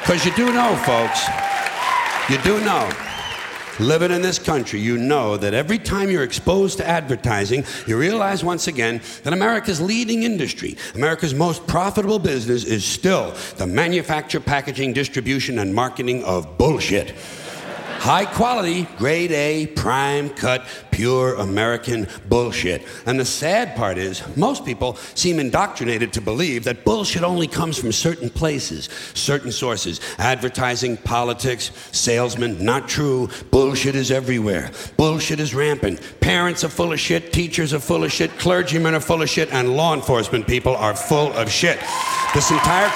Because you do know, folks, you do know, living in this country, you know that every time you're exposed to advertising, you realize once again that America's leading industry, America's most profitable business is still the manufacture, packaging, distribution, and marketing of bullshit. High quality, grade A, prime cut, pure American bullshit. And the sad part is, most people seem indoctrinated to believe that bullshit only comes from certain places, certain sources. Advertising, politics, salesmen, not true. Bullshit is everywhere. Bullshit is rampant. Parents are full of shit, teachers are full of shit, clergymen are full of shit, and law enforcement people are full of shit. This entire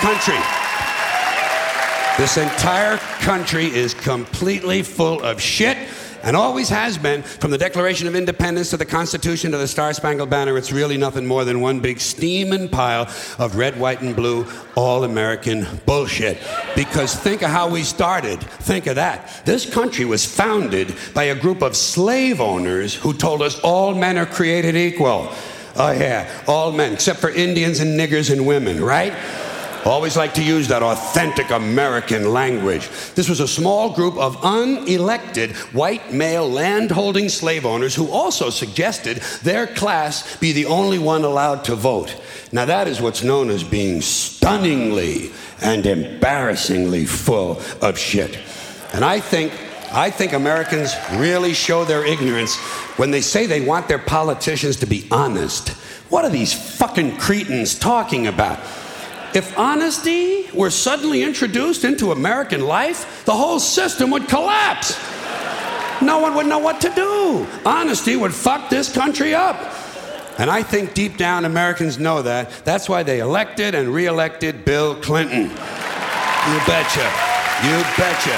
country is completely full of shit, and always has been. From the Declaration of Independence to the Constitution to the Star-Spangled Banner, it's really nothing more than one big steaming pile of red, white, and blue all-American bullshit. Because think of how we started. Think of that. This country was founded by a group of slave owners who told us all men are created equal. Oh yeah, all men, except for Indians and niggers and women, right? Always like to use that authentic American language. This was a small group of unelected white male land-holding slave owners who also suggested their class be the only one allowed to vote. Now that is what's known as being stunningly and embarrassingly full of shit. And I think Americans really show their ignorance when they say they want their politicians to be honest. What are these fucking cretins talking about? If honesty were suddenly introduced into American life, the whole system would collapse. No one would know what to do. Honesty would fuck this country up. And I think deep down Americans know that. That's why they elected and re-elected Bill Clinton. You betcha. You betcha.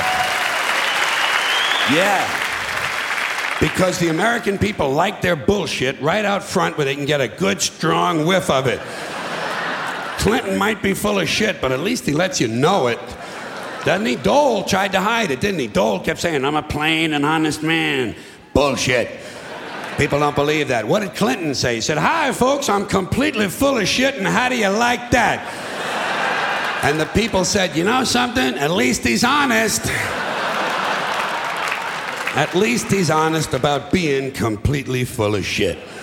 Yeah. Because the American people like their bullshit right out front where they can get a good, strong whiff of it. Clinton might be full of shit, but at least he lets you know it. Doesn't he? Dole tried to hide it, didn't he? Dole kept saying, I'm a plain and honest man. Bullshit. People don't believe that. What did Clinton say? He said, hi, folks, I'm completely full of shit, and how do you like that? And the people said, you know something? At least he's honest. At least he's honest about being completely full of shit.